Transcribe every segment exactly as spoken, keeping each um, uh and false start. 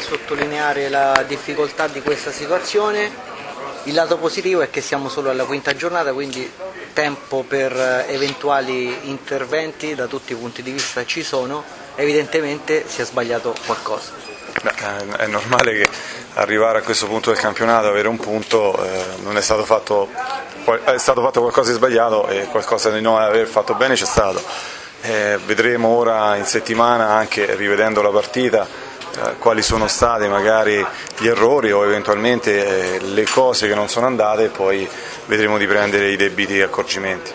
sottolineare la difficoltà di questa situazione. Il lato positivo è che siamo solo alla quinta giornata, quindi tempo per eventuali interventi da tutti i punti di vista ci sono. Evidentemente si è sbagliato qualcosa. Beh, è normale che arrivare a questo punto del campionato, avere un punto, eh, non è stato fatto, è stato fatto qualcosa di sbagliato e qualcosa di non aver fatto bene c'è stato. Eh, vedremo ora in settimana, anche rivedendo la partita, eh, quali sono stati magari gli errori o eventualmente eh, le cose che non sono andate, e poi vedremo di prendere i debiti accorgimenti.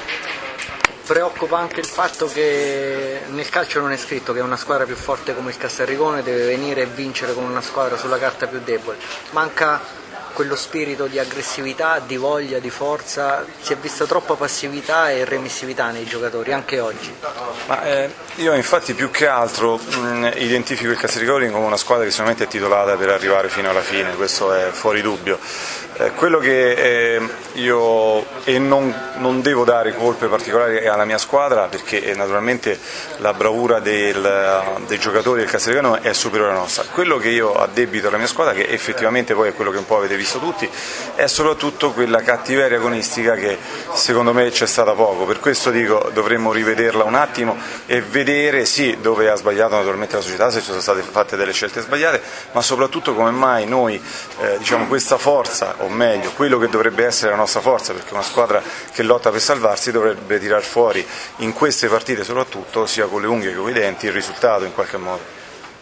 Preoccupa anche il fatto che nel calcio non è scritto che una squadra più forte come il Castelricone deve venire e vincere con una squadra sulla carta più debole. Manca quello spirito di aggressività, di voglia, di forza. Si è vista troppa passività e remissività nei giocatori, anche oggi. Ma, eh, io infatti più che altro mh, identifico il Castelricone come una squadra che sicuramente è titolata per arrivare fino alla fine, questo è fuori dubbio. Eh, quello che eh, io e non, non devo dare colpe particolari alla mia squadra, perché eh, naturalmente la bravura del, dei giocatori del Castelricone è superiore alla nostra. Quello che io addebito alla mia squadra, che effettivamente poi è quello che un po' avete visto tutti, è soprattutto quella cattiveria agonistica che secondo me c'è stata poco. Per questo dico, dovremmo rivederla un attimo e vedere sì dove ha sbagliato naturalmente la società, se ci sono state fatte delle scelte sbagliate, ma soprattutto come mai noi eh, diciamo questa forza, o meglio quello che dovrebbe essere la nostra forza, perché una squadra che lotta per salvarsi dovrebbe tirar fuori in queste partite soprattutto, sia con le unghie che con i denti, il risultato in qualche modo.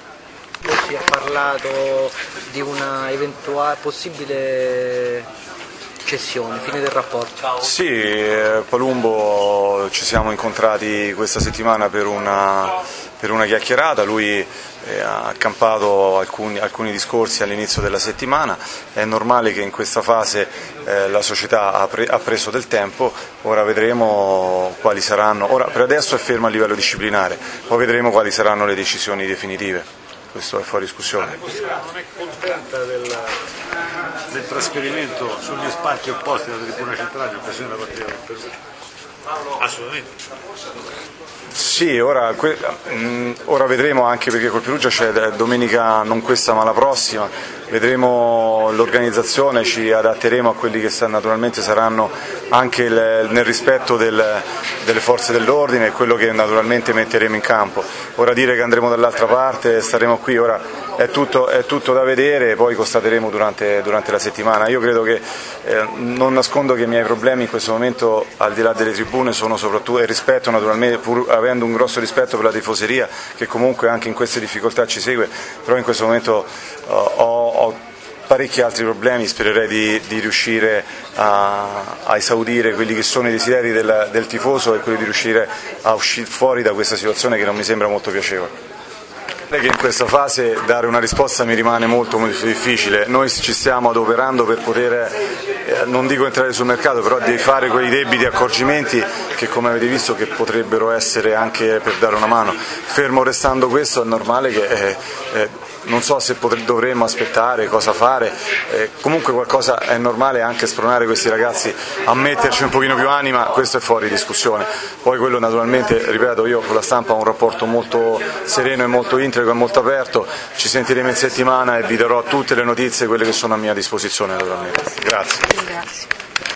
Si è parlato di una eventuale possibile cessione, fine del rapporto. Sì, eh, Palumbo ci siamo incontrati questa settimana per una, per una chiacchierata, lui eh, ha accampato alcuni, alcuni discorsi all'inizio della settimana. È normale che in questa fase eh, la società ha, pre, ha preso del tempo, ora vedremo quali saranno, ora per adesso è ferma a livello disciplinare, poi vedremo quali saranno le decisioni definitive. Questo è fuori discussione. Non è contenta del, del trasferimento sugli spazi opposti della tribuna centrale in occasione della partita del Perù? Assolutamente. Sì, ora, mh, ora vedremo, anche perché col Perugia c'è domenica, non questa ma la prossima, vedremo l'organizzazione, ci adatteremo a quelli che naturalmente saranno anche il, nel rispetto del, delle forze dell'ordine e quello che naturalmente metteremo in campo. Ora dire che andremo dall'altra parte, staremo qui, ora è tutto, è tutto da vedere, poi constateremo durante, durante la settimana. Io credo che, eh, non nascondo che i miei problemi in questo momento, al di là delle tribune, sono soprattutto il rispetto, naturalmente, pur avendo un grosso rispetto per la tifoseria che comunque anche in queste difficoltà ci segue, però in questo momento uh, ho, ho parecchi altri problemi. Spererei di, di riuscire a, a esaudire quelli che sono i desideri del, del tifoso e quelli di riuscire a uscire fuori da questa situazione che non mi sembra molto piacevole. Che in questa fase dare una risposta mi rimane molto, molto difficile. Noi ci stiamo adoperando per poter, eh, non dico entrare sul mercato, però di fare quei debiti accorgimenti che, come avete visto, che potrebbero essere anche per dare una mano. Fermo restando questo, è normale che eh, eh, non so se potre, dovremmo aspettare, cosa fare, eh, comunque qualcosa è normale, anche spronare questi ragazzi a metterci un pochino più anima, questo è fuori discussione. Poi quello naturalmente, ripeto, io con la stampa ho un rapporto molto sereno e molto integro e molto aperto, ci sentiremo in settimana e vi darò tutte le notizie, quelle che sono a mia disposizione naturalmente. Grazie. Grazie.